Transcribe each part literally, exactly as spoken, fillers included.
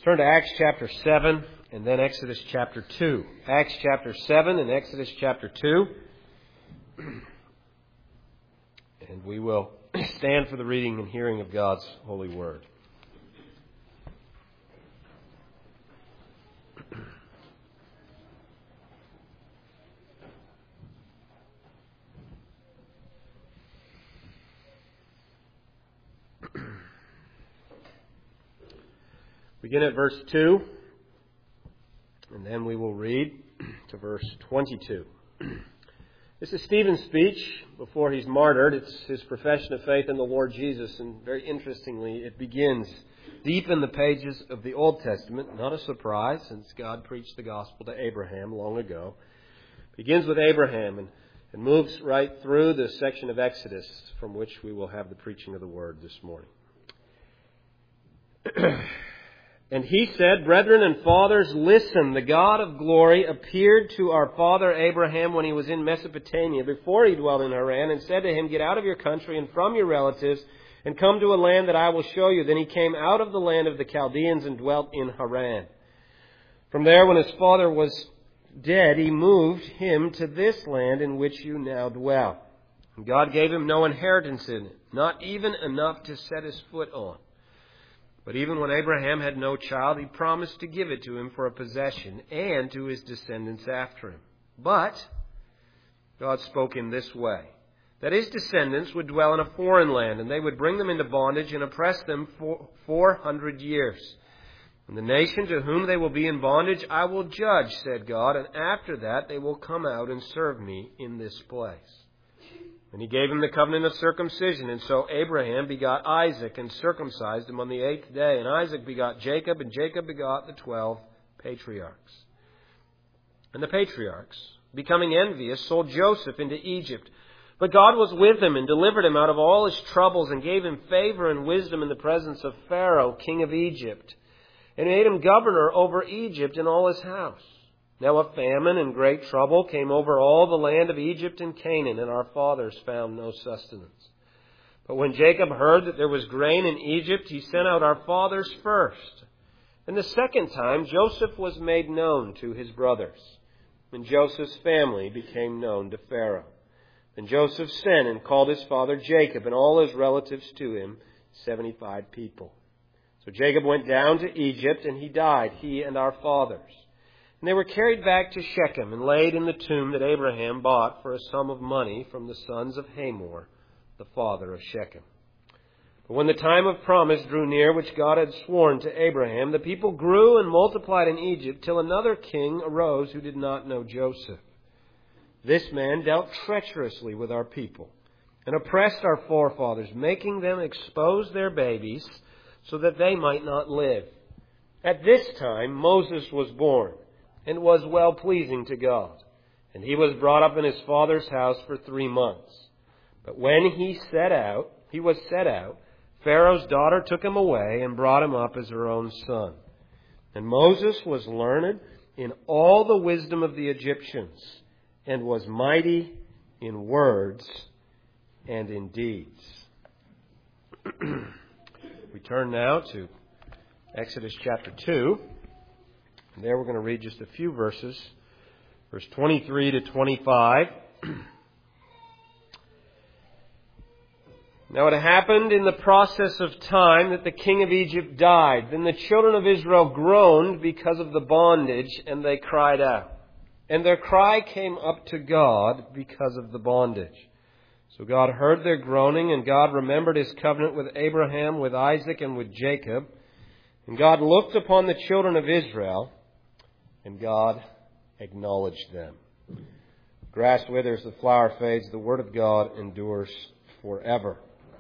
Turn to Acts chapter seven and then Exodus chapter two. Acts chapter seven and Exodus chapter two. And we will stand for the reading and hearing of God's holy word. Begin at verse two, and then we will read to verse twenty-two. This is Stephen's speech before he's martyred. It's his profession of faith in the Lord Jesus, and very interestingly, it begins deep in the pages of the Old Testament. Not a surprise, since God preached the gospel to Abraham long ago. It begins with Abraham and, and moves right through the section of Exodus from which we will have the preaching of the word this morning. And he said, "Brethren and fathers, listen. The God of glory appeared to our father Abraham when he was in Mesopotamia, before he dwelt in Haran, and said to him, 'Get out of your country and from your relatives, and come to a land that I will show you.' Then he came out of the land of the Chaldeans and dwelt in Haran. From there, when his father was dead, he moved him to this land in which you now dwell. And God gave him no inheritance in it, not even enough to set his foot on. But even when Abraham had no child, he promised to give it to him for a possession and to his descendants after him. But God spoke in this way, that his descendants would dwell in a foreign land, and they would bring them into bondage and oppress them for four hundred years. And the nation to whom they will be in bondage I will judge, said God, and after that they will come out and serve me in this place. And he gave him the covenant of circumcision. And so Abraham begot Isaac and circumcised him on the eighth day. And Isaac begot Jacob, and Jacob begot the twelve patriarchs. And the patriarchs, becoming envious, sold Joseph into Egypt. But God was with him and delivered him out of all his troubles and gave him favor and wisdom in the presence of Pharaoh, king of Egypt, and made him governor over Egypt and all his house. Now a famine and great trouble came over all the land of Egypt and Canaan, and our fathers found no sustenance. But when Jacob heard that there was grain in Egypt, he sent out our fathers first. And the second time Joseph was made known to his brothers, and Joseph's family became known to Pharaoh. Then Joseph sent and called his father Jacob and all his relatives to him, seventy-five people. So Jacob went down to Egypt, and he died, he and our fathers. And they were carried back to Shechem and laid in the tomb that Abraham bought for a sum of money from the sons of Hamor, the father of Shechem. But when the time of promise drew near, which God had sworn to Abraham, the people grew and multiplied in Egypt till another king arose who did not know Joseph. This man dealt treacherously with our people and oppressed our forefathers, making them expose their babies so that they might not live. At this time Moses was born, and was well-pleasing to God. And he was brought up in his father's house for three months. But when he set out, he was set out, Pharaoh's daughter took him away and brought him up as her own son. And Moses was learned in all the wisdom of the Egyptians, and was mighty in words and in deeds. We turn now to Exodus chapter two. And there we're going to read just a few verses, verse twenty-three to twenty-five. Now it happened in the process of time that the king of Egypt died. Then the children of Israel groaned because of the bondage, and they cried out. And their cry came up to God because of the bondage. So God heard their groaning, and God remembered his covenant with Abraham, with Isaac, and with Jacob. And God looked upon the children of Israel, and God acknowledged them. Grass withers, the flower fades, the word of God endures forever.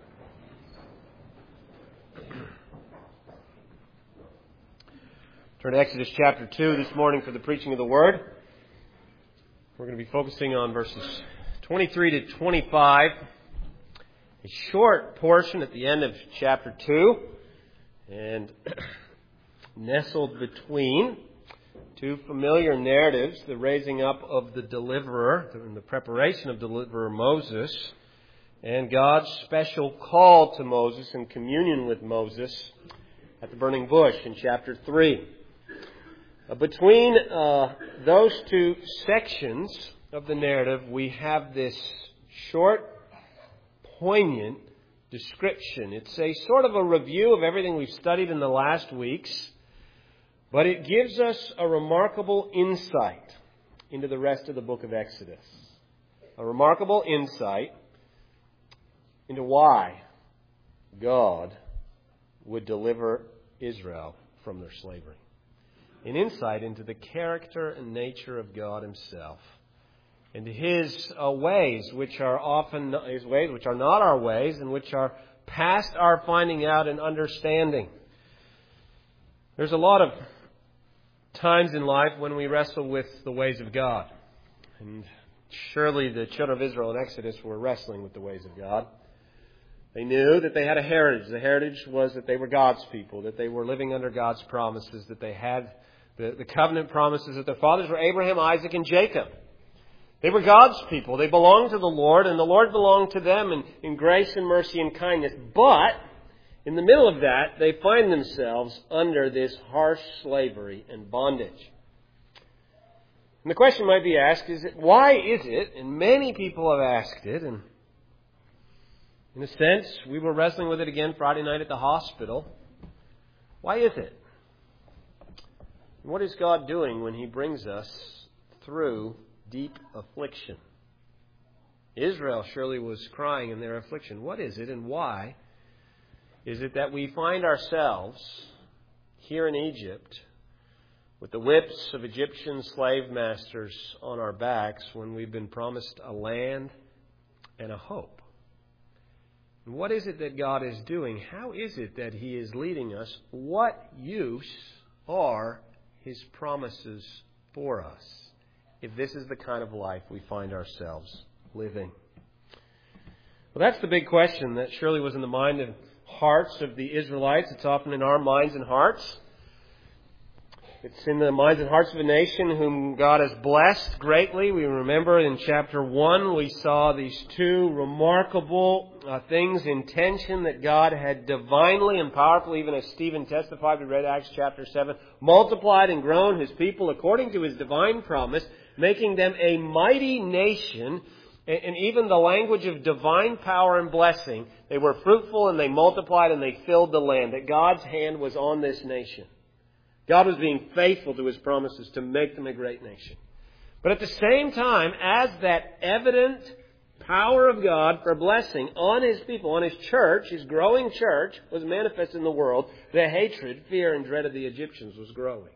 Turn to Exodus chapter two this morning for the preaching of the word. We're going to be focusing on verses twenty-three to twenty-five. A short portion at the end of chapter two, and nestled between two familiar narratives, the raising up of the deliverer, and the preparation of deliverer Moses, and God's special call to Moses and communion with Moses at the burning bush in chapter three. Uh, between uh, those two sections of the narrative, we have this short, poignant description. It's a sort of a review of everything we've studied in the last weeks, but it gives us a remarkable insight into the rest of the book of Exodus. A remarkable insight into why God would deliver Israel from their slavery. An insight into the character and nature of God Himself, into His uh, ways, which are often His ways, which are not our ways, and which are past our finding out and understanding. There's a lot of times in life when we wrestle with the ways of God, and surely the children of Israel in Exodus were wrestling with the ways of God. They knew that they had a heritage. The heritage was that they were God's people, that they were living under God's promises, that they had the, the covenant promises that their fathers were Abraham, Isaac, and Jacob. They were God's people. They belonged to the Lord, and the Lord belonged to them in, in grace and mercy and kindness. But in the middle of that, they find themselves under this harsh slavery and bondage. And the question might be asked, is it, why is it, and many people have asked it, and in a sense, we were wrestling with it again Friday night at the hospital. Why is it? What is God doing when He brings us through deep affliction? Israel surely was crying in their affliction. What is it and why is it that we find ourselves here in Egypt with the whips of Egyptian slave masters on our backs when we've been promised a land and a hope? What is it that God is doing? How is it that He is leading us? What use are His promises for us if this is the kind of life we find ourselves living? Well, that's the big question that surely was in the mind and hearts of the Israelites. It's often in our minds and hearts. It's in the minds and hearts of a nation whom God has blessed greatly. We remember in chapter one we saw these two remarkable uh, things in tension that God had divinely and powerfully, even as Stephen testified, we read Acts chapter seven, multiplied and grown His people according to His divine promise, making them a mighty nation. And even the language of divine power and blessing, they were fruitful and they multiplied and they filled the land. That God's hand was on this nation. God was being faithful to His promises to make them a great nation. But at the same time, as that evident power of God for blessing on His people, on His church, His growing church, was manifest in the world, the hatred, fear, and dread of the Egyptians was growing.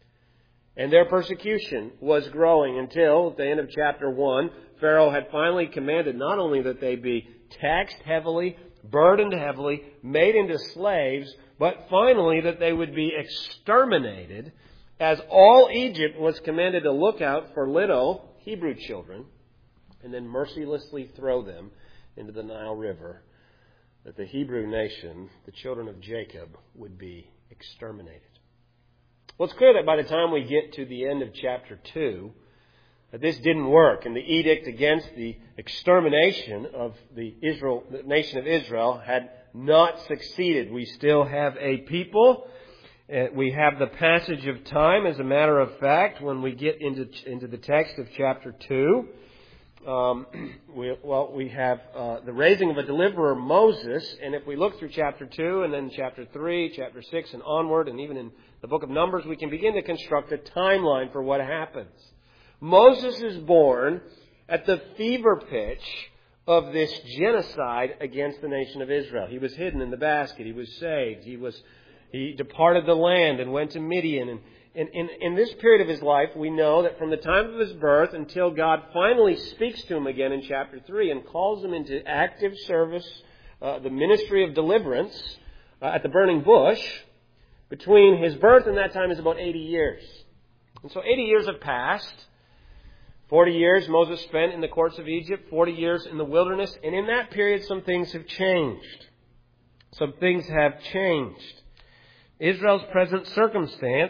And their persecution was growing until, at the end of chapter one, Pharaoh had finally commanded not only that they be taxed heavily, burdened heavily, made into slaves, but finally that they would be exterminated, as all Egypt was commanded to look out for little Hebrew children and then mercilessly throw them into the Nile River, that the Hebrew nation, the children of Jacob, would be exterminated. Well, it's clear that by the time we get to the end of chapter two, that this didn't work, and the edict against the extermination of the Israel, the nation of Israel had not succeeded. We still have a people. We have the passage of time, as a matter of fact, when we get into into the text of chapter two. Um, we, well, we have uh, the raising of a deliverer, Moses, and if we look through chapter two and then chapter three, chapter six, and onward, and even in the book of Numbers, we can begin to construct a timeline for what happens. Moses is born at the fever pitch of this genocide against the nation of Israel. He was hidden in the basket. He was saved. He was he departed the land and went to Midian. And in, in, in this period of his life, we know that from the time of his birth until God finally speaks to him again in chapter three and calls him into active service, uh, the ministry of deliverance uh, at the burning bush, between his birth and that time is about eighty years. And so eighty years have passed. Forty years Moses spent in the courts of Egypt, forty years in the wilderness, and in that period some things have changed. Some things have changed. Israel's present circumstance,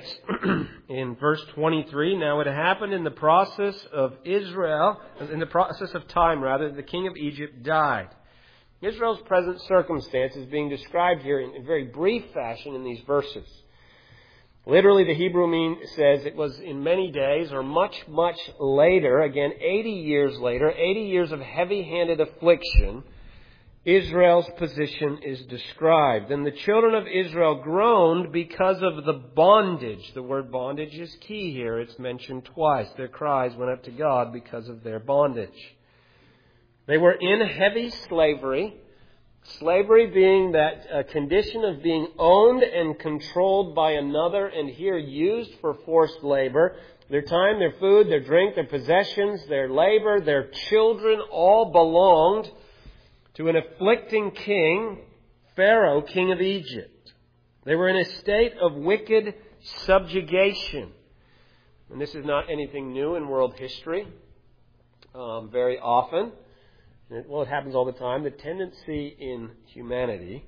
in verse twenty-three, now it happened in the process of Israel, in the process of time rather, the king of Egypt died. Israel's present circumstance is being described here in, in very brief fashion in these verses. Literally, the Hebrew mean says it was in many days or much, much later, again, eighty years later, eighty years of heavy-handed affliction, Israel's position is described. And the children of Israel groaned because of the bondage. The word bondage is key here. It's mentioned twice. Their cries went up to God because of their bondage. They were in heavy slavery. Slavery being that uh, condition of being owned and controlled by another, and here used for forced labor. Their time, their food, their drink, their possessions, their labor, their children all belonged to an afflicting king, Pharaoh, king of Egypt. They were in a state of wicked subjugation. And this is not anything new in world history. Um, very often, well, it happens all the time, the tendency in humanity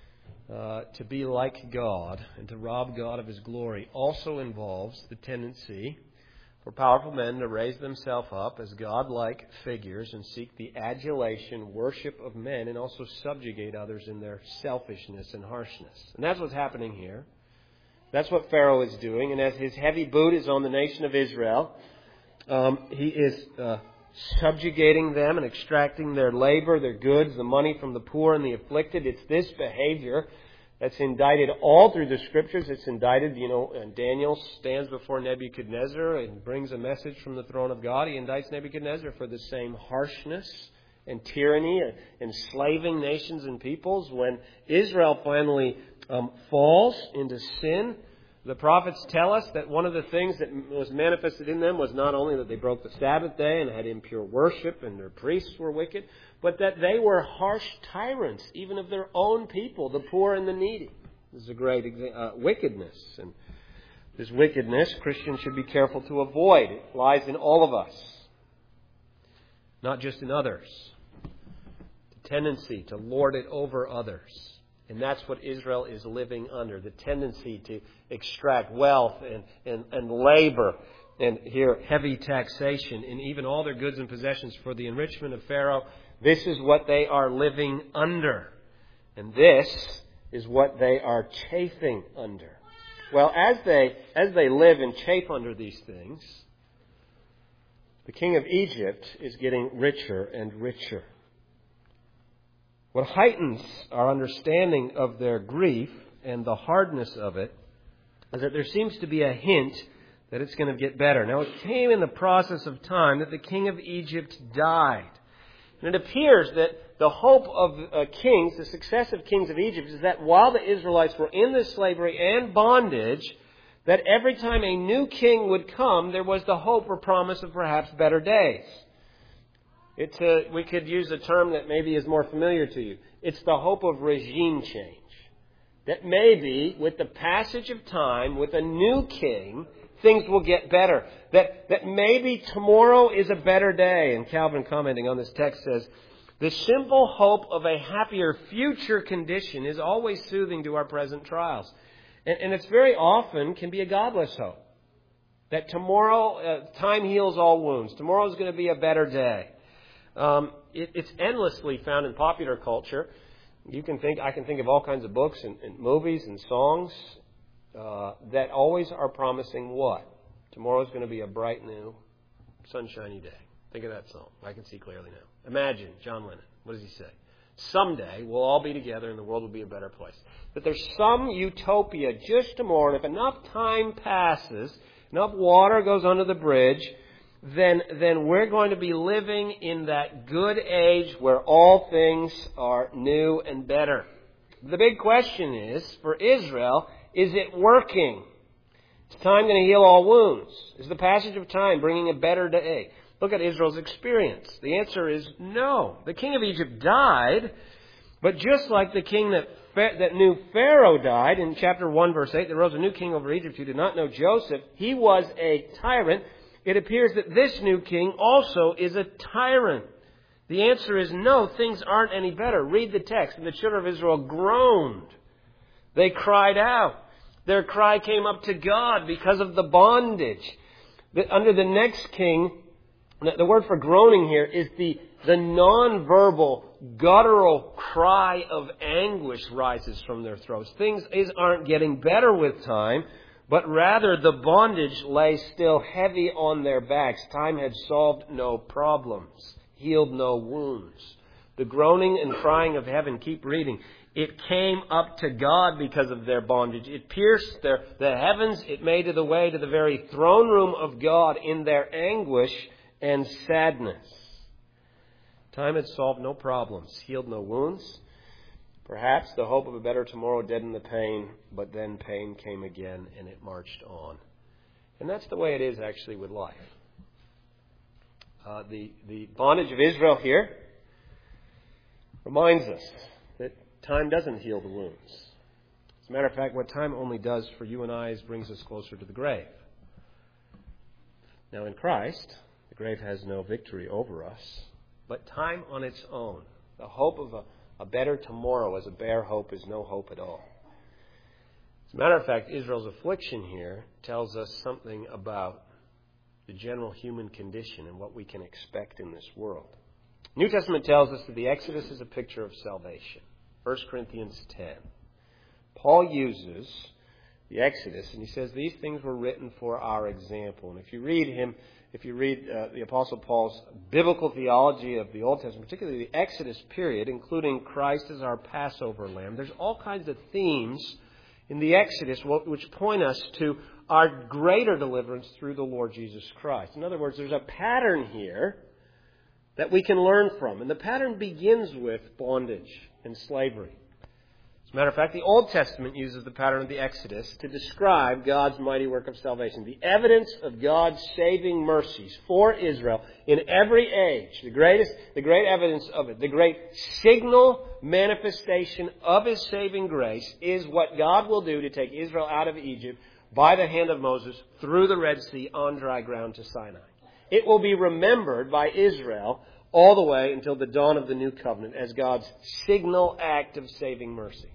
uh, to be like God and to rob God of His glory also involves the tendency for powerful men to raise themselves up as God-like figures and seek the adulation, worship of men, and also subjugate others in their selfishness and harshness. And that's what's happening here. That's what Pharaoh is doing. And as his heavy boot is on the nation of Israel, um, he is uh, subjugating them and extracting their labor, their goods, the money from the poor and the afflicted. It's this behavior that's indicted all through the Scriptures. It's indicted, you know, and Daniel stands before Nebuchadnezzar and brings a message from the throne of God. He indicts Nebuchadnezzar for the same harshness and tyranny, enslaving nations and peoples. When Israel finally um, falls into sin, the prophets tell us that one of the things that was manifested in them was not only that they broke the Sabbath day and had impure worship and their priests were wicked, but that they were harsh tyrants, even of their own people, the poor and the needy. This is a great uh, wickedness. And this wickedness, Christians should be careful to avoid. It lies in all of us, not just in others. The tendency to lord it over others. And that's what Israel is living under, the tendency to extract wealth and, and, and labor, and here heavy taxation, and even all their goods and possessions for the enrichment of Pharaoh. This is what they are living under. And this is what they are chafing under. Well, as they, as they live and chafe under these things, the king of Egypt is getting richer and richer. What heightens our understanding of their grief and the hardness of it is that there seems to be a hint that it's going to get better. Now, it came in the process of time that the king of Egypt died. And it appears that the hope of uh, kings, the successive kings of Egypt, is that while the Israelites were in this slavery and bondage, that every time a new king would come, there was the hope or promise of perhaps better days. It's a, we could use a term that maybe is more familiar to you. It's the hope of regime change. That maybe with the passage of time, with a new king, things will get better. That, that maybe tomorrow is a better day. And Calvin, commenting on this text, says, the simple hope of a happier future condition is always soothing to our present trials. And, and it's very often can be a godless hope. That tomorrow, uh, time heals all wounds. Tomorrow is going to be a better day. Um, it, it's endlessly found in popular culture. You can think, I can think of all kinds of books and, and movies and songs uh, that always are promising what? Tomorrow's going to be a bright new, sunshiny day. Think of that song. I can see clearly now. Imagine John Lennon. What does he say? Someday we'll all be together and the world will be a better place. That there's some utopia just tomorrow, and if enough time passes, enough water goes under the bridge, then then we're going to be living in that good age where all things are new and better. The big question is, for Israel, is it working? Is time going to heal all wounds? Is the passage of time bringing a better day? Look at Israel's experience. The answer is no. The king of Egypt died, but just like the king that that knew Pharaoh died, in chapter one, verse eight, there rose a new king over Egypt who did not know Joseph. He was a tyrant. It appears that this new king also is a tyrant. The answer is no, things aren't any better. Read the text. And the children of Israel groaned. They cried out. Their cry came up to God because of the bondage. The, under the next king, the, the word for groaning here is the, the non-verbal, guttural cry of anguish rises from their throats. Things aren't getting better with time, but rather the bondage lay still heavy on their backs. Time had solved no problems, healed no wounds. The groaning and crying of heaven, keep reading, it came up to God because of their bondage. It pierced their, the heavens. It made it the way to the very throne room of God in their anguish and sadness. Time had solved no problems, healed no wounds. Perhaps the hope of a better tomorrow deadened the pain, but then pain came again and it marched on. And that's the way it is actually with life. Uh, the, the bondage of Israel here reminds us that time doesn't heal the wounds. As a matter of fact, what time only does for you and I is brings us closer to the grave. Now in Christ, the grave has no victory over us, but time on its own, the hope of a, a better tomorrow as a bare hope is no hope at all. As a matter of fact, Israel's affliction here tells us something about the general human condition and what we can expect in this world. The New Testament tells us that the Exodus is a picture of salvation. First Corinthians ten. Paul uses the Exodus, and he says these things were written for our example. And if you read him, if you read uh, the Apostle Paul's biblical theology of the Old Testament, particularly the Exodus period, including Christ as our Passover lamb, there's all kinds of themes in the Exodus which point us to our greater deliverance through the Lord Jesus Christ. In other words, there's a pattern here that we can learn from. And the pattern begins with bondage and slavery. As a matter of fact, the Old Testament uses the pattern of the Exodus to describe God's mighty work of salvation. The evidence of God's saving mercies for Israel in every age. The greatest, the great evidence of it, the great signal manifestation of His saving grace is what God will do to take Israel out of Egypt by the hand of Moses through the Red Sea on dry ground to Sinai. It will be remembered by Israel all the way until the dawn of the new covenant as God's signal act of saving mercy.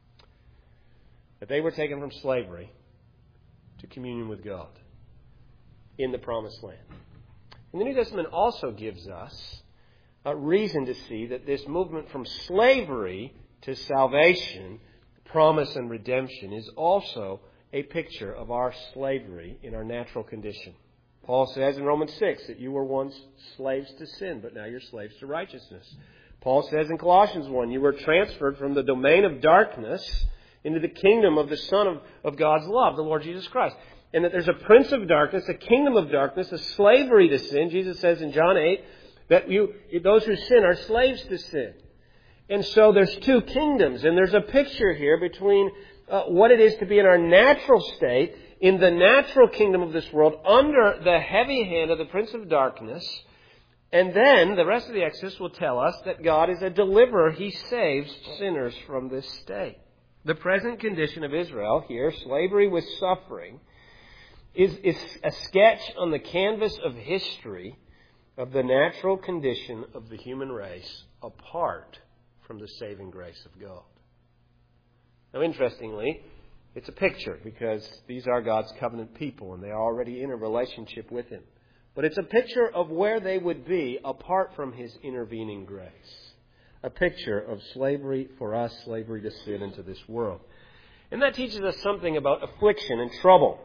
That they were taken from slavery to communion with God in the promised land. And the New Testament also gives us a reason to see that this movement from slavery to salvation, promise and redemption, is also a picture of our slavery in our natural condition. Paul says in Romans six that you were once slaves to sin, but now you're slaves to righteousness. Paul says in Colossians one, you were transferred from the domain of darkness into the kingdom of the Son of, of God's love, the Lord Jesus Christ. And that there's a prince of darkness, a kingdom of darkness, a slavery to sin. Jesus says in John eight that you, those who sin are slaves to sin. And so there's two kingdoms, and there's a picture here between uh, what it is to be in our natural state, in the natural kingdom of this world, under the heavy hand of the prince of darkness. And then the rest of the Exodus will tell us that God is a deliverer. He saves sinners from this state. The present condition of Israel here, slavery with suffering, is, is a sketch on the canvas of history of the natural condition of the human race apart from the saving grace of God. Now, interestingly, it's a picture because these are God's covenant people and they are already in a relationship with Him. But it's a picture of where they would be apart from His intervening grace. A picture of slavery for us, slavery to sin into this world. And that teaches us something about affliction and trouble.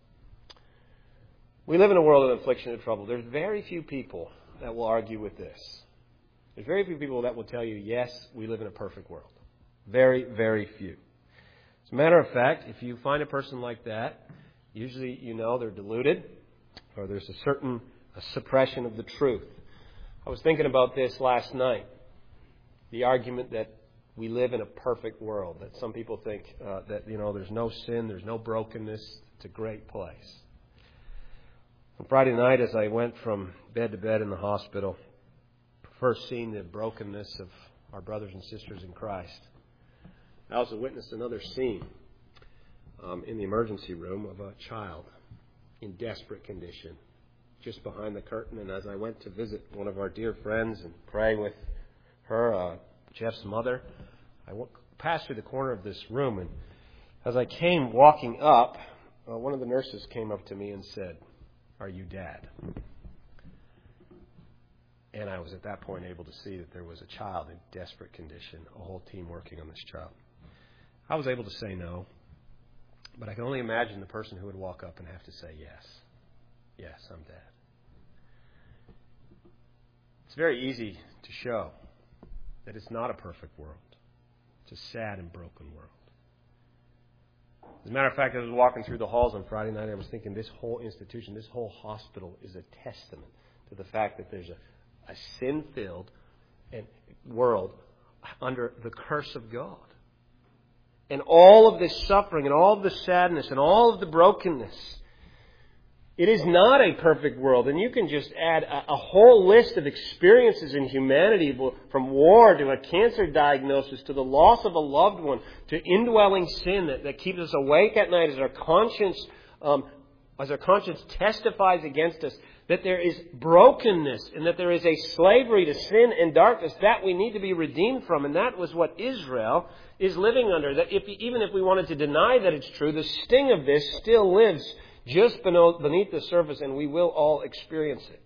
We live in a world of affliction and trouble. There's very few people that will argue with this. There's very few people that will tell you, yes, we live in a perfect world. Very, very few. As a matter of fact, if you find a person like that, usually you know they're deluded or there's a certain a suppression of the truth. I was thinking about this last night. The argument that we live in a perfect world, that some people think uh, that, you know, there's no sin, there's no brokenness. It's a great place. On Friday night, as I went from bed to bed in the hospital, first seeing the brokenness of our brothers and sisters in Christ, I also witnessed another scene um, in the emergency room of a child in desperate condition, just behind the curtain. And as I went to visit one of our dear friends and pray with her, uh, Jeff's mother, I w- passed through the corner of this room, and as I came walking up, uh, one of the nurses came up to me and said, "Are you Dad?" And I was at that point able to see that there was a child in desperate condition, a whole team working on this child. I was able to say no, but I can only imagine the person who would walk up and have to say yes. Yes, I'm dad. It's very easy to show that it's not a perfect world. It's a sad and broken world. As a matter of fact, as I was walking through the halls on Friday night, I was thinking this whole institution, this whole hospital is a testament to the fact that there's a a sin-filled and world under the curse of God. And all of this suffering and all of the sadness and all of the brokenness. It is not a perfect world. And you can just add a, a whole list of experiences in humanity, from war to a cancer diagnosis to the loss of a loved one to indwelling sin that, that keeps us awake at night as our conscience um, as our conscience testifies against us. That there is brokenness and that there is a slavery to sin and darkness that we need to be redeemed from. And that was what Israel is living under. That if even if we wanted to deny that it's true, the sting of this still lives just beneath the surface, and we will all experience it.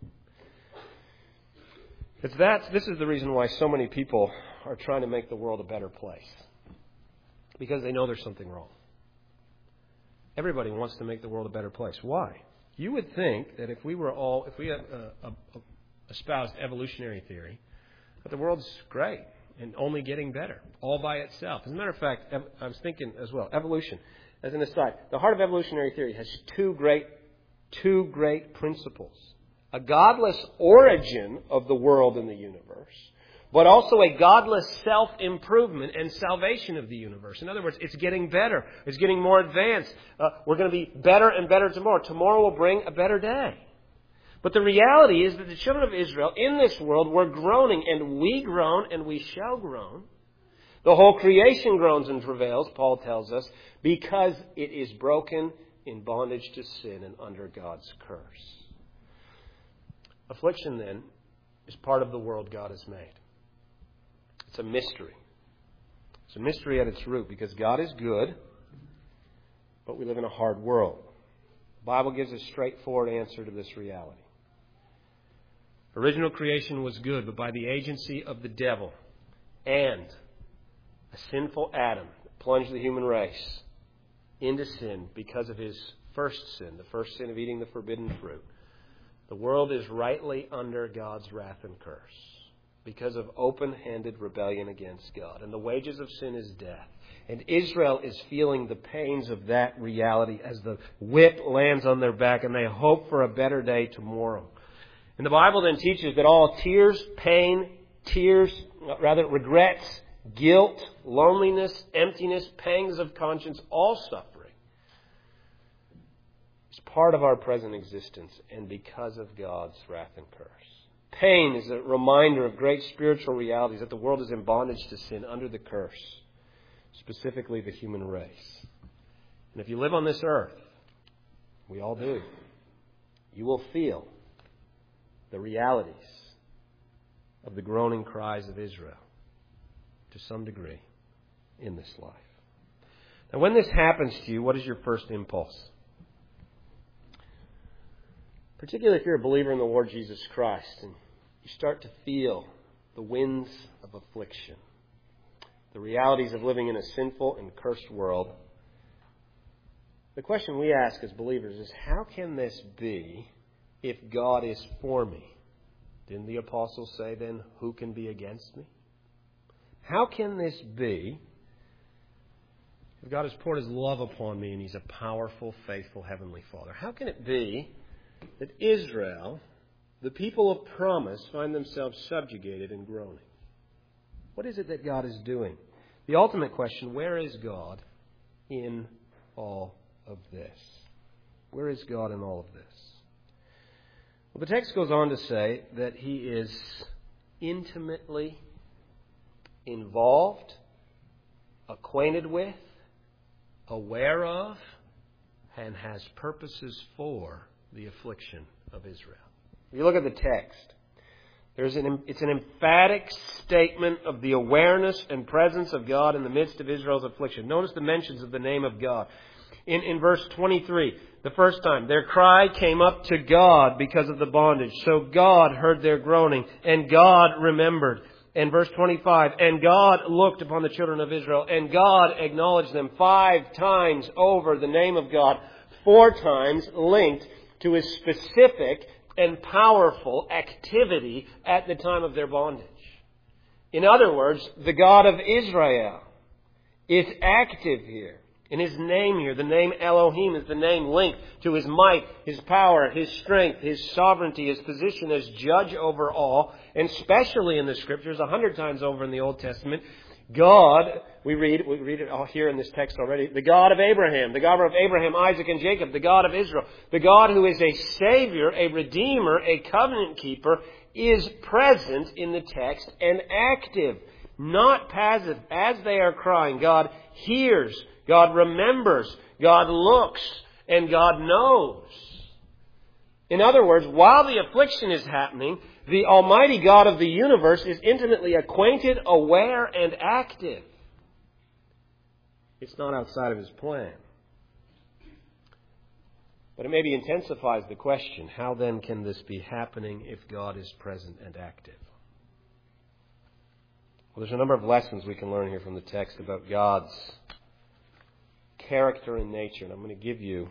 It's that, this is the reason why so many people are trying to make the world a better place. Because they know there's something wrong. Everybody wants to make the world a better place. Why? You would think that if we were all, if we had, uh, uh, espoused evolutionary theory, that the world's great and only getting better, all by itself. As a matter of fact, ev- I was thinking as well, evolution, as an aside, the heart of evolutionary theory has two great, two great principles. A godless origin of the world and the universe, but also a godless self-improvement and salvation of the universe. In other words, it's getting better. It's getting more advanced. Uh, we're going to be better and better tomorrow. Tomorrow will bring a better day. But the reality is that the children of Israel in this world were groaning, and we groan and we shall groan. The whole creation groans and travails, Paul tells us, because it is broken in bondage to sin and under God's curse. Affliction, then, is part of the world God has made. It's a mystery. It's a mystery at its root because God is good, but we live in a hard world. The Bible gives a straightforward answer to this reality. Original creation was good, but by the agency of the devil and a sinful Adam that plunged the human race into sin because of his first sin, the first sin of eating the forbidden fruit, the world is rightly under God's wrath and curse because of open-handed rebellion against God. And the wages of sin is death. And Israel is feeling the pains of that reality as the whip lands on their back and they hope for a better day tomorrow. And the Bible then teaches that all tears, pain, tears, rather regrets, guilt, loneliness, emptiness, pangs of conscience, all suffering is part of our present existence and because of God's wrath and curse. Pain is a reminder of great spiritual realities that the world is in bondage to sin under the curse, specifically the human race. And if you live on this earth, we all do, you will feel the realities of the groaning cries of Israel to some degree in this life. Now, when this happens to you, what is your first impulse? Particularly if you're a believer in the Lord Jesus Christ and you start to feel the winds of affliction, the realities of living in a sinful and cursed world. The question we ask as believers is, how can this be if God is for me? Didn't the apostles say then, who can be against me? How can this be if God has poured His love upon me and He's a powerful, faithful Heavenly Father? How can it be that Israel, the people of promise, find themselves subjugated and groaning? What is it that God is doing? The ultimate question, where is God in all of this? Where is God in all of this? Well, the text goes on to say that He is intimately involved, acquainted with, aware of, and has purposes for the affliction of Israel. If you look at the text, there's an, it's an emphatic statement of the awareness and presence of God in the midst of Israel's affliction. Notice the mentions of the name of God. In, in verse twenty-three, The first time, their cry came up to God because of the bondage. So God heard their groaning, and God remembered. And verse twenty-five, and God looked upon the children of Israel, and God acknowledged them. Five times over the name of God, four times linked to His specific and powerful activity at the time of their bondage. In other words, the God of Israel is active here. In His name here, the name Elohim is the name linked to His might, His power, His strength, His sovereignty, His position as judge over all, and especially in the Scriptures, a hundred times over in the Old Testament, God, we read, we read it all here in this text already, the God of Abraham, the God of Abraham, Isaac, and Jacob, the God of Israel, the God who is a Savior, a Redeemer, a covenant keeper, is present in the text and active, not passive. As they are crying, God hears, God remembers, God looks, and God knows. In other words, while the affliction is happening, the Almighty God of the universe is intimately acquainted, aware, and active. It's not outside of His plan. But it maybe intensifies the question, how then can this be happening if God is present and active? Well, there's a number of lessons we can learn here from the text about God's character and nature, and I'm going to give you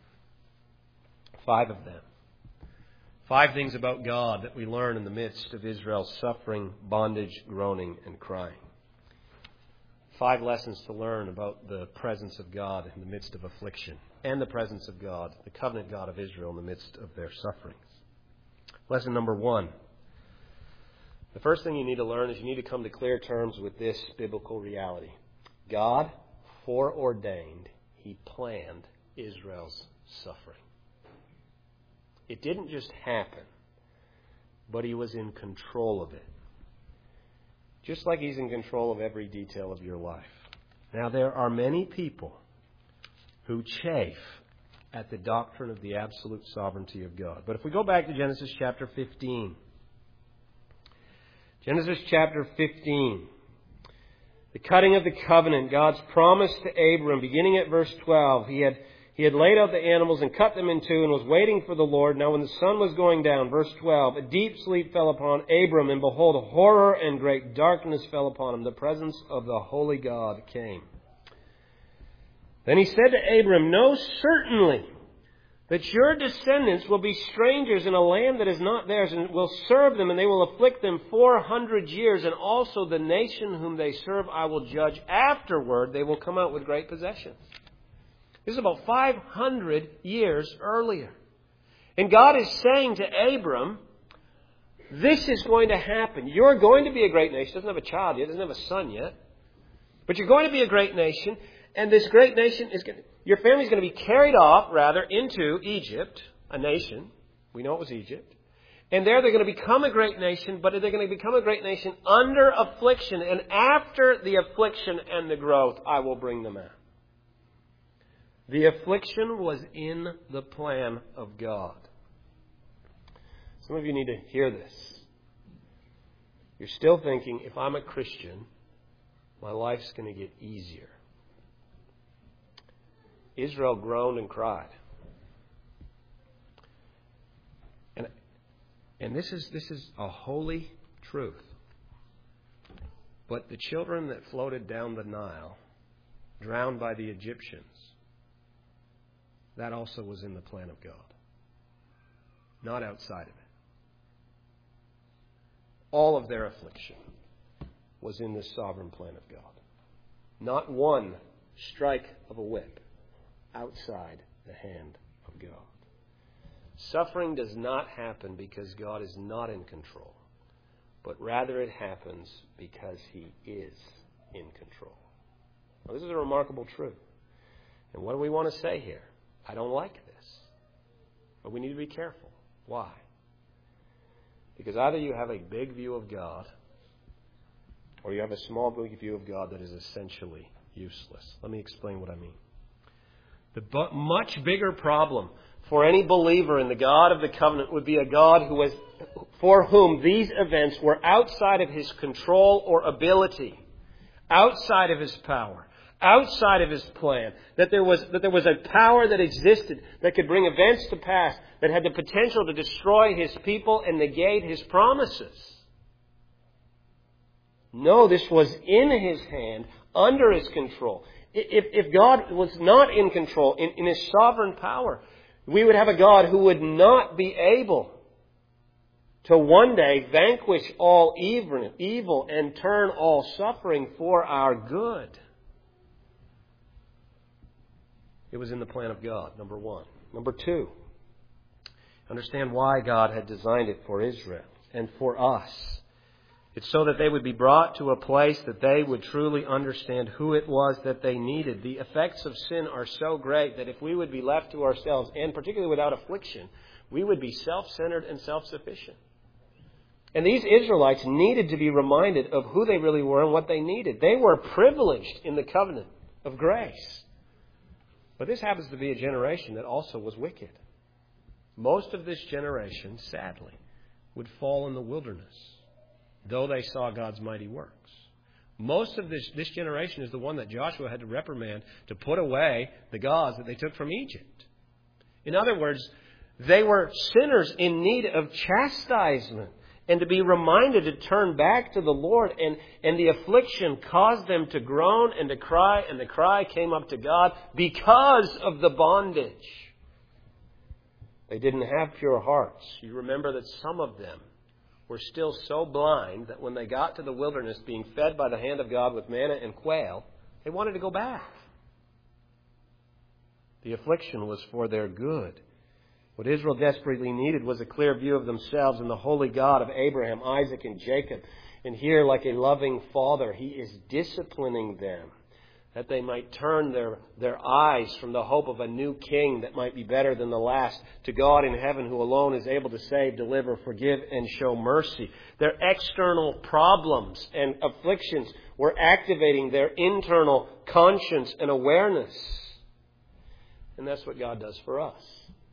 five of them. Five things about God that we learn in the midst of Israel's suffering, bondage, groaning, and crying. Five lessons to learn about the presence of God in the midst of affliction, and the presence of God, the covenant God of Israel, in the midst of their sufferings. Lesson number one. The first thing you need to learn is you need to come to clear terms with this biblical reality. God foreordained, He planned Israel's suffering. It didn't just happen, but He was in control of it. Just like He's in control of every detail of your life. Now, there are many people who chafe at the doctrine of the absolute sovereignty of God. But if we go back to Genesis chapter fifteen. Genesis chapter fifteen. The cutting of the covenant, God's promise to Abram, beginning at verse twelve. He had, he had laid out the animals and cut them in two and was waiting for the Lord. Now when the sun was going down, verse twelve, a deep sleep fell upon Abram, and behold, horror and great darkness fell upon him. The presence of the holy God came. Then he said to Abram, know certainly that your descendants will be strangers in a land that is not theirs, and will serve them, and they will afflict them four hundred years, and also the nation whom they serve I will judge. Afterward they will come out with great possessions. This is about five hundred years earlier. And God is saying to Abram, this is going to happen. You're going to be a great nation. Doesn't have a child yet, doesn't have a son yet. But you're going to be a great nation, and this great nation is going to... Your family is going to be carried off, rather, into Egypt, a nation. We know it was Egypt. And there they're going to become a great nation, but they're going to become a great nation under affliction. And after the affliction and the growth, I will bring them out. The affliction was in the plan of God. Some of you need to hear this. You're still thinking, if I'm a Christian, my life's going to get easier. Israel groaned and cried. And, and this is this is a holy truth. But the children that floated down the Nile, drowned by the Egyptians, that also was in the plan of God. Not outside of it. All of their affliction was in the sovereign plan of God. Not one strike of a whip outside the hand of God. Suffering does not happen because God is not in control, but rather it happens because He is in control. Now, this is a remarkable truth. And what do we want to say here? I don't like this. But we need to be careful. Why? Because either you have a big view of God, or you have a small view of God that is essentially useless. Let me explain what I mean. The bu- much bigger problem for any believer in the God of the covenant would be a God who was, for whom these events were outside of His control or ability, outside of His power, outside of His plan, that there was that there was a power that existed that could bring events to pass that had the potential to destroy His people and negate His promises. No, this was in His hand, under His control. If, if God was not in control, in, in His sovereign power, we would have a God who would not be able to one day vanquish all evil, evil and turn all suffering for our good. It was in the plan of God, number one. Number two, understand why God had designed it for Israel and for us. It's so that they would be brought to a place that they would truly understand who it was that they needed. The effects of sin are so great that if we would be left to ourselves, and particularly without affliction, we would be self-centered and self-sufficient. And these Israelites needed to be reminded of who they really were and what they needed. They were privileged in the covenant of grace. But this happens to be a generation that also was wicked. Most of this generation, sadly, would fall in the wilderness, though they saw God's mighty works. Most of this, this generation is the one that Joshua had to reprimand to put away the gods that they took from Egypt. In other words, they were sinners in need of chastisement and to be reminded to turn back to the Lord. And, and the affliction caused them to groan and to cry, and the cry came up to God because of the bondage. They didn't have pure hearts. You remember that some of them were still so blind that when they got to the wilderness being fed by the hand of God with manna and quail, they wanted to go back. The affliction was for their good. What Israel desperately needed was a clear view of themselves and the holy God of Abraham, Isaac, and Jacob. And here, like a loving father, He is disciplining them that they might turn their, their eyes from the hope of a new king that might be better than the last to God in heaven, who alone is able to save, deliver, forgive, and show mercy. Their external problems and afflictions were activating their internal conscience and awareness. And that's what God does for us.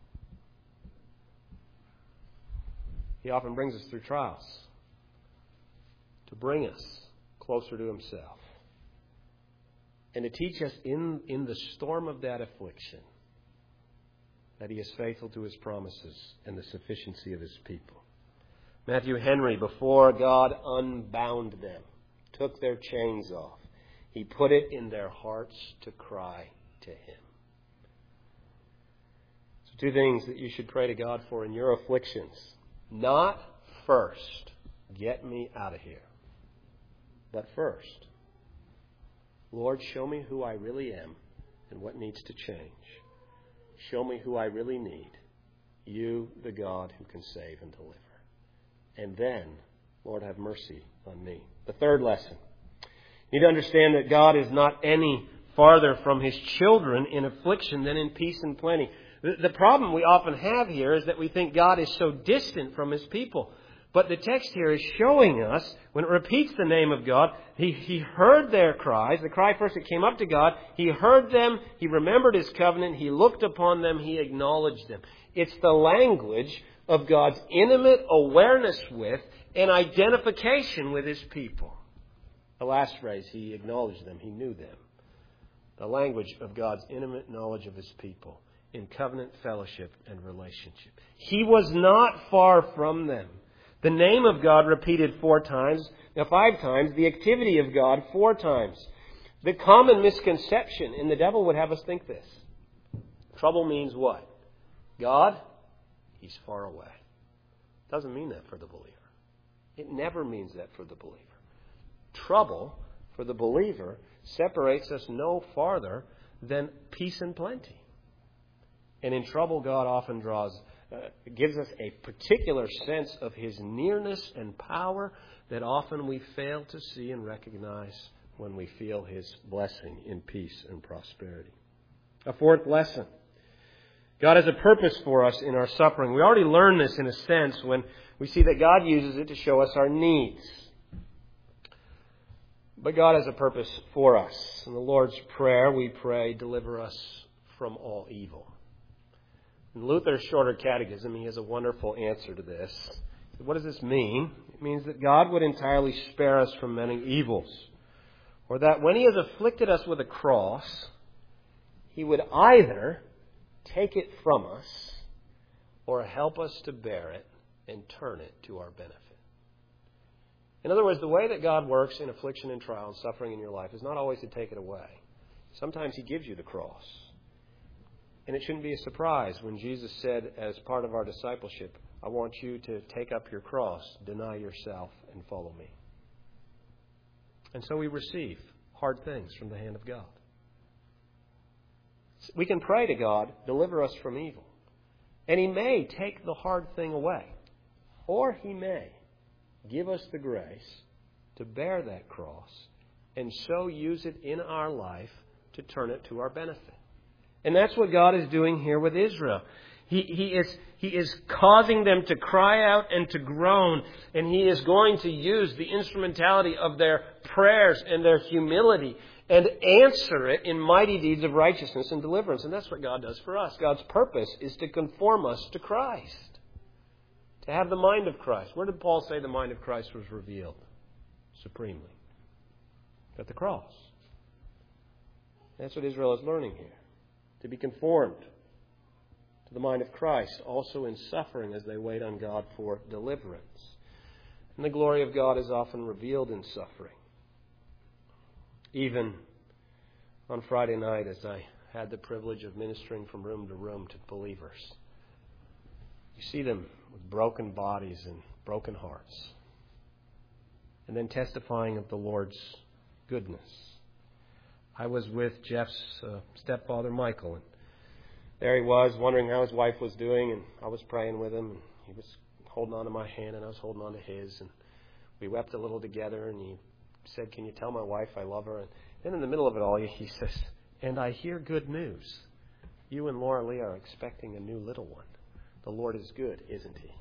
He often brings us through trials to bring us closer to Himself and to teach us in, in the storm of that affliction that He is faithful to His promises and the sufficiency of His people. Matthew Henry, before God unbound them, took their chains off, He put it in their hearts to cry to Him. So two things that you should pray to God for in your afflictions. Not first, get me out of here. But first, Lord, show me who I really am and what needs to change. Show me who I really need. You, the God who can save and deliver. And then, Lord, have mercy on me. The third lesson. You need to understand that God is not any farther from His children in affliction than in peace and plenty. The problem we often have here is that we think God is so distant from His people. But the text here is showing us, when it repeats the name of God, He, he heard their cries. The cry first that came up to God. He heard them. He remembered His covenant. He looked upon them. He acknowledged them. It's the language of God's intimate awareness with and identification with His people. The last phrase, He acknowledged them. He knew them. The language of God's intimate knowledge of His people in covenant fellowship and relationship. He was not far from them. The name of God repeated four times, now five times, the activity of God four times. The common misconception, and the devil would have us think this. Trouble means what? God, He's far away. Doesn't mean that for the believer. It never means that for the believer. Trouble, for the believer, separates us no farther than peace and plenty. And in trouble, God often draws, uh, gives us a particular sense of His nearness and power that often we fail to see and recognize when we feel His blessing in peace and prosperity. A fourth lesson. God has a purpose for us in our suffering. We already learned this in a sense when we see that God uses it to show us our needs. But God has a purpose for us. In the Lord's Prayer, we pray, deliver us from all evil. In Luther's Shorter Catechism, he has a wonderful answer to this. What does this mean? It means that God would entirely spare us from many evils, or that when He has afflicted us with a cross, He would either take it from us or help us to bear it and turn it to our benefit. In other words, the way that God works in affliction and trial and suffering in your life is not always to take it away. Sometimes He gives you the cross. And it shouldn't be a surprise when Jesus said, as part of our discipleship, I want you to take up your cross, deny yourself, and follow me. And so we receive hard things from the hand of God. We can pray to God, deliver us from evil. And He may take the hard thing away. Or He may give us the grace to bear that cross and so use it in our life to turn it to our benefit. And that's what God is doing here with Israel. He, he is, he is causing them to cry out and to groan, and He is going to use the instrumentality of their prayers and their humility and answer it in mighty deeds of righteousness and deliverance. And that's what God does for us. God's purpose is to conform us to Christ, to have the mind of Christ. Where did Paul say the mind of Christ was revealed supremely? At the cross. That's what Israel is learning here. To be conformed to the mind of Christ, also in suffering as they wait on God for deliverance. And the glory of God is often revealed in suffering. Even on Friday night, as I had the privilege of ministering from room to room to believers, you see them with broken bodies and broken hearts, and then testifying of the Lord's goodness. I was with Jeff's uh, stepfather, Michael, and there he was, wondering how his wife was doing, and I was praying with him, and he was holding on to my hand, and I was holding on to his, and we wept a little together, and he said, "Can you tell my wife I love her?" And then in the middle of it all, he says, "And I hear good news. You and Laura Lee are expecting a new little one. The Lord is good, isn't He?"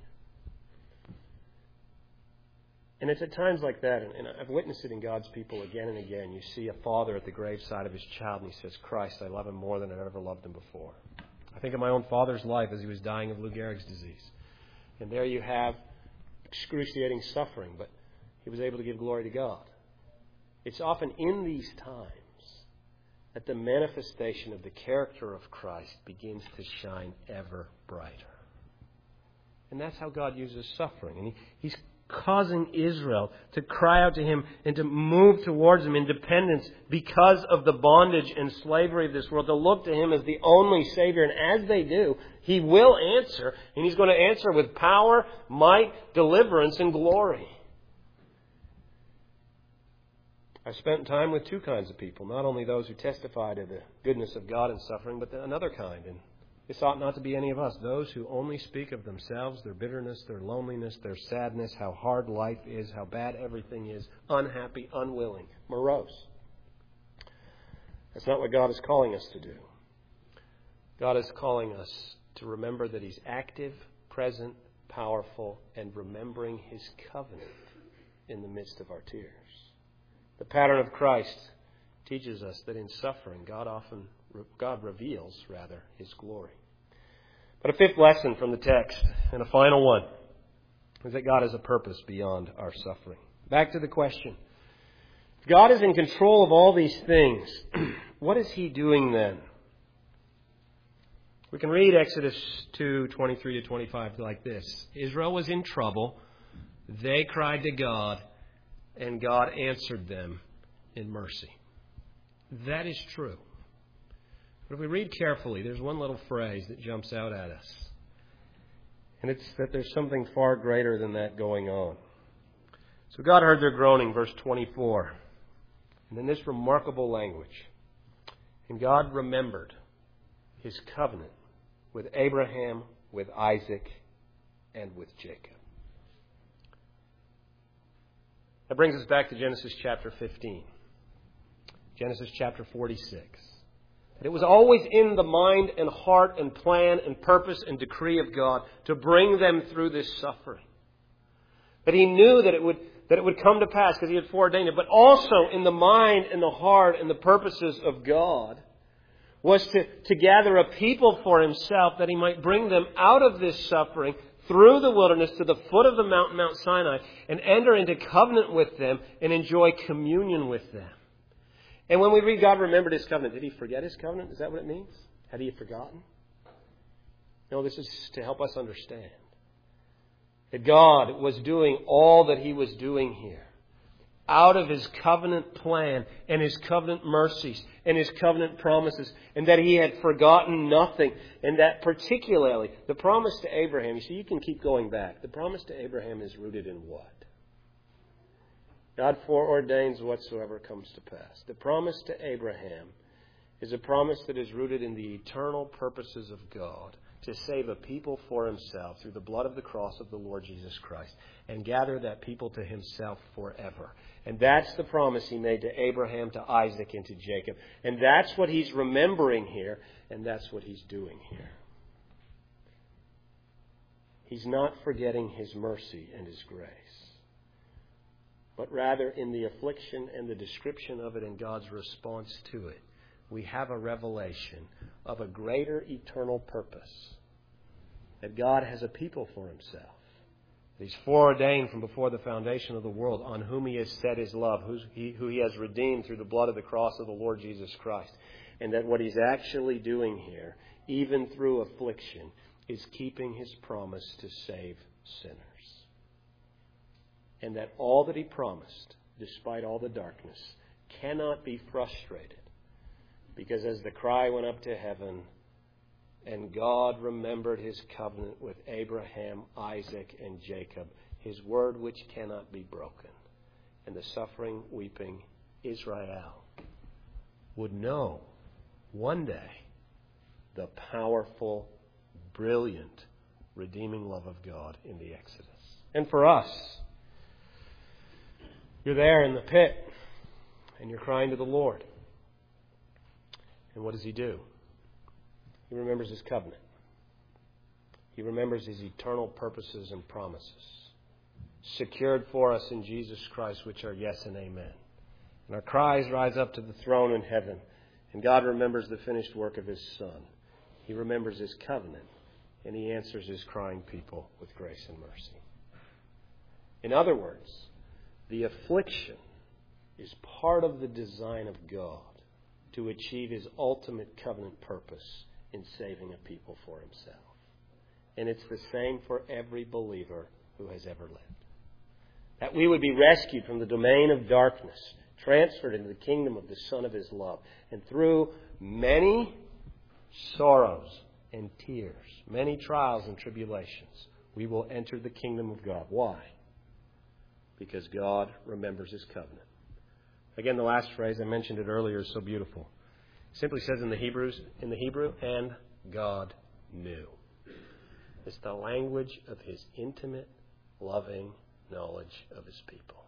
And it's at times like that, and I've witnessed it in God's people again and again. You see a father at the graveside of his child, and he says, "Christ, I love him more than I've ever loved him before." I think of my own father's life as he was dying of Lou Gehrig's disease. And there you have excruciating suffering, but he was able to give glory to God. It's often in these times that the manifestation of the character of Christ begins to shine ever brighter. And that's how God uses suffering. And he, He's causing Israel to cry out to Him and to move towards Him in dependence because of the bondage and slavery of this world, to look to Him as the only Savior. And as they do, He will answer, and He's going to answer with power, might, deliverance, and glory. I've spent time with two kinds of people, not only those who testify to the goodness of God in suffering, but another kind. And this ought not to be any of us. Those who only speak of themselves, their bitterness, their loneliness, their sadness, how hard life is, how bad everything is, unhappy, unwilling, morose. That's not what God is calling us to do. God is calling us to remember that He's active, present, powerful, and remembering His covenant in the midst of our tears. The pattern of Christ teaches us that in suffering, God often, God reveals, rather, His glory. But a fifth lesson from the text, and a final one, is that God has a purpose beyond our suffering. Back to the question. If God is in control of all these things, what is He doing then? We can read Exodus two, twenty-three to twenty-five like this. Israel was in trouble. They cried to God, and God answered them in mercy. That is true. But if we read carefully, there's one little phrase that jumps out at us. And it's that there's something far greater than that going on. So God heard their groaning, verse twenty-four. And in this remarkable language, and God remembered His covenant with Abraham, with Isaac, and with Jacob. That brings us back to Genesis chapter fifteen. Genesis chapter forty-six. And it was always in the mind and heart and plan and purpose and decree of God to bring them through this suffering. That He knew that it would that it would come to pass because He had foreordained it. But also in the mind and the heart and the purposes of God was to, to gather a people for Himself that He might bring them out of this suffering through the wilderness to the foot of the mountain, Mount Sinai, and enter into covenant with them and enjoy communion with them. And when we read God remembered His covenant, did He forget His covenant? Is that what it means? Had He forgotten? No, this is to help us understand that God was doing all that He was doing here out of His covenant plan and His covenant mercies and His covenant promises, and that He had forgotten nothing. And that particularly the promise to Abraham, you see, you can keep going back. The promise to Abraham is rooted in what? God foreordains whatsoever comes to pass. The promise to Abraham is a promise that is rooted in the eternal purposes of God to save a people for Himself through the blood of the cross of the Lord Jesus Christ and gather that people to Himself forever. And that's the promise He made to Abraham, to Isaac, and to Jacob. And that's what He's remembering here, and that's what He's doing here. He's not forgetting His mercy and His grace, but rather in the affliction and the description of it and God's response to it, we have a revelation of a greater eternal purpose. That God has a people for Himself. He's foreordained from before the foundation of the world, on whom He has set His love, who he, who he has redeemed through the blood of the cross of the Lord Jesus Christ. And that what He's actually doing here, even through affliction, is keeping His promise to save sinners. And that all that He promised, despite all the darkness, cannot be frustrated. Because as the cry went up to heaven, and God remembered His covenant with Abraham, Isaac, and Jacob, His word which cannot be broken, and the suffering, weeping Israel would know one day the powerful, brilliant, redeeming love of God in the Exodus. And for us, you're there in the pit, and you're crying to the Lord. And what does He do? He remembers His covenant. He remembers His eternal purposes and promises, secured for us in Jesus Christ, which are yes and amen. And our cries rise up to the throne in heaven, and God remembers the finished work of His Son. He remembers His covenant, and He answers His crying people with grace and mercy. In other words, the affliction is part of the design of God to achieve His ultimate covenant purpose in saving a people for Himself. And it's the same for every believer who has ever lived. That we would be rescued from the domain of darkness, transferred into the kingdom of the Son of His love. And through many sorrows and tears, many trials and tribulations, we will enter the kingdom of God. Why? Because God remembers His covenant. Again, the last phrase, I mentioned it earlier, is so beautiful. It simply says in the Hebrews, in the Hebrew, and God knew. It's the language of His intimate, loving knowledge of His people.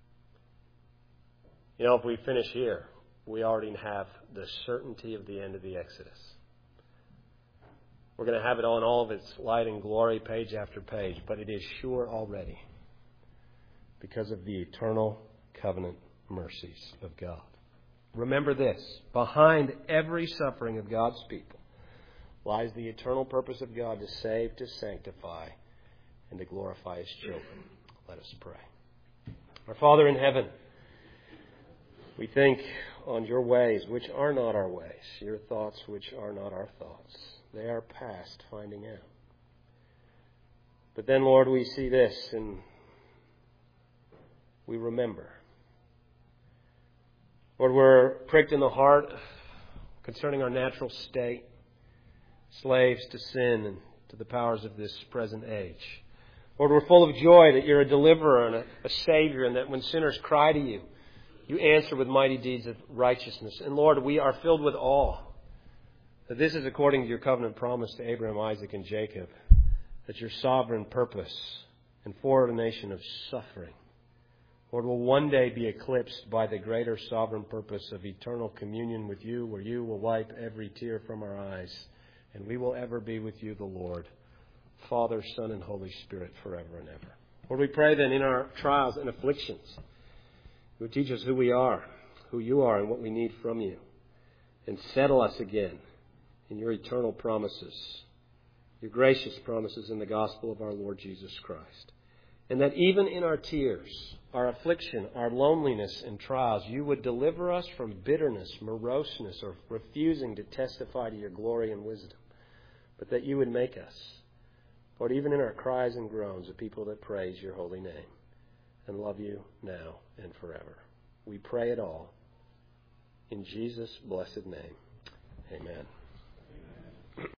You know, if we finish here, we already have the certainty of the end of the Exodus. We're going to have it on all of its light and glory, page after page, but it is sure already because of the eternal covenant mercies of God. Remember this, behind every suffering of God's people lies the eternal purpose of God to save, to sanctify, and to glorify His children. Let us pray. Our Father in heaven, we think on Your ways, which are not our ways, Your thoughts, which are not our thoughts. They are past finding out. But then, Lord, we see this and we remember. Lord, we're pricked in the heart concerning our natural state, slaves to sin and to the powers of this present age. Lord, we're full of joy that You're a deliverer and a, a Savior, and that when sinners cry to You, You answer with mighty deeds of righteousness. And Lord, we are filled with awe that this is according to Your covenant promise to Abraham, Isaac, and Jacob, that Your sovereign purpose and foreordination of suffering, Lord, will one day be eclipsed by the greater sovereign purpose of eternal communion with You, where You will wipe every tear from our eyes, and we will ever be with You, the Lord, Father, Son, and Holy Spirit, forever and ever. Lord, we pray then in our trials and afflictions, You would teach us who we are, who You are, and what we need from You, and settle us again in Your eternal promises, Your gracious promises in the gospel of our Lord Jesus Christ. And that even in our tears, our affliction, our loneliness and trials, you would deliver us from bitterness, moroseness, or refusing to testify to your glory and wisdom. But that you would make us, Lord, even in our cries and groans, a people that praise your holy name and love you now and forever. We pray it all in Jesus' blessed name. Amen.